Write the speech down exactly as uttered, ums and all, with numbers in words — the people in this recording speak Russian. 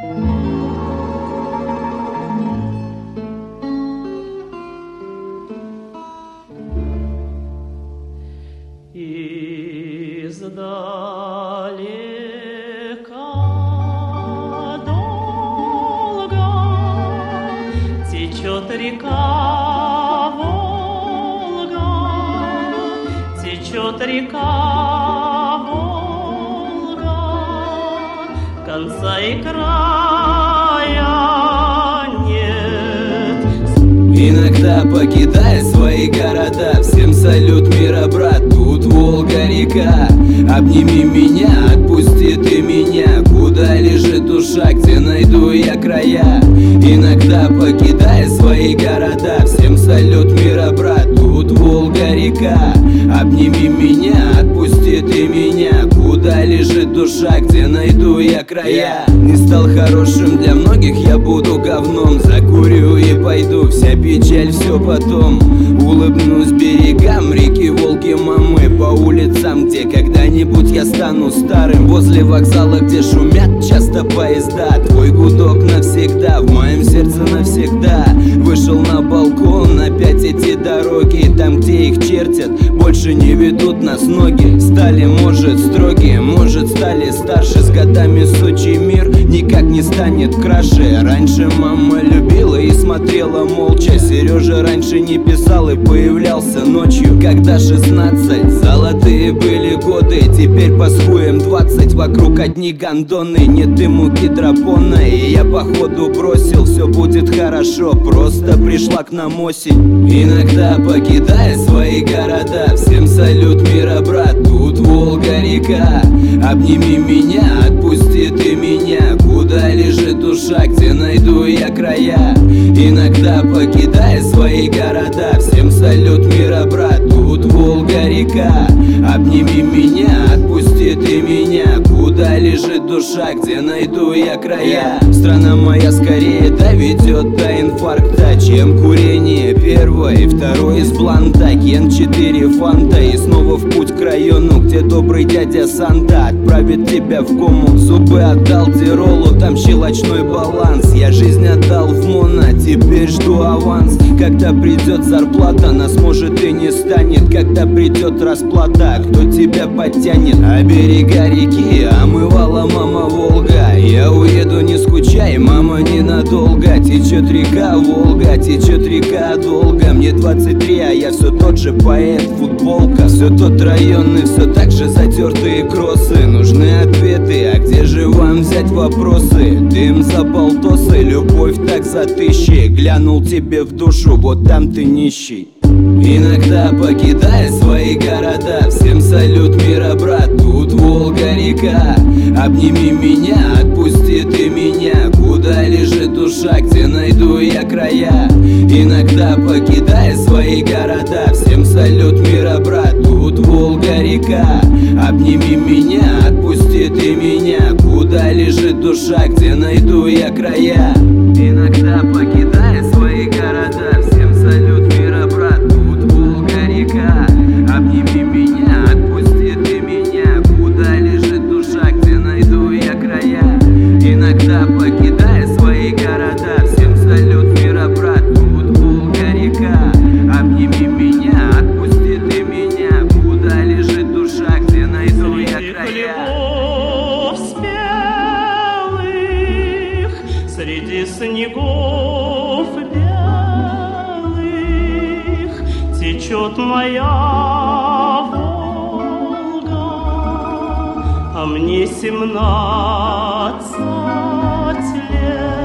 Издалека долго течет река Волга, течет река Волга, конца и края нет. Иногда покидая свои города, всем салют, мира, брат, тут Волга-река. Обними меня, отпусти ты меня, куда лежит душа, где найду я края. Иногда покидая свои города, всем салют, мира, брат, тут Волга-река. Обними меня, отпусти ты меня, куда лежит душа, где найду я края. Не стал хорошим для многих, я буду говном, закурю и пойду, вся печаль все потом. Улыбнусь берегам реки Волги, мамы, по улицам, где когда-нибудь я стану старым, возле вокзала, где шумят часто поезда. Твой гудок навсегда, в моем сердце навсегда. Вышел на балкон, опять эти дороги, там, где их чертят, больше не ведут нас ноги. Стали, может, строгие, может, стали старше. С годами сучий мир никак не станет краше. Раньше мама любила и смотрела молча. Сережа раньше не писал и появлялся ночью. Когда шестнадцать, золотые были годы, теперь по схуям двадцать, вокруг одни гондоны. Нет дыму гидропона, и я походу бросил, все будет хорошо, просто пришла к нам осень. Иногда покидая свои города, всем салют, мира, брат, тут Волга-река. Обними меня, отпусти ты меня, куда лежит душа, где найду я края. Иногда покидая свои города, всем салют, мира, брат, тут Волга-река. Обними меня, отпусти ты меня, куда лежит душа, где найду я края. Страна моя скорее доведет до инфаркта, чем курение первое и второе из бланта. Ген четыре фанта и снова в путь к району, где добрый дядя Санта отправит тебя в кому. Зубы отдал Тиролу, там щелочной баланс. Я жизнь отдал в моно, теперь жду аванс. Когда придет зарплата, нас может и не станет. Когда придет расплата, кто тебя подтянет? А берега реки омывала мама Волга. Я уеду, не скучай, мама, ненадолго. Течет река Волга, течет река долго. Мне двадцать три, а я все тот же поэт, футболка. Все тот районный, все так же затертые кроссы. Нужны ответы, а где же вам взять вопросы? Дым за полтосы, любовь так за тысячи. Глянул тебе в душу, вот там ты нищий. Иногда покидая свои города, всем салют, мира, брат, тут Волга-река. Обними меня, отпусти ты меня, куда лежит душа, где найду я края. Иногда покидая свои города, всем салют, мира, брат, тут Волга-река. Обними меня, отпусти ты меня, куда лежит душа, где найду я края. Иногда покидая свои города, всем салют, мира, брат, тут Волга-река. Обними меня, отпусти ты меня, куда лежит душа, где найду я края. Иногда покидая свои города, всем салют, мира, брат, тут Волга-река. Обними меня, отпусти ты меня, куда лежит душа, где найду я края. Среди снегов белых течет моя Волга, а мне семнадцать лет.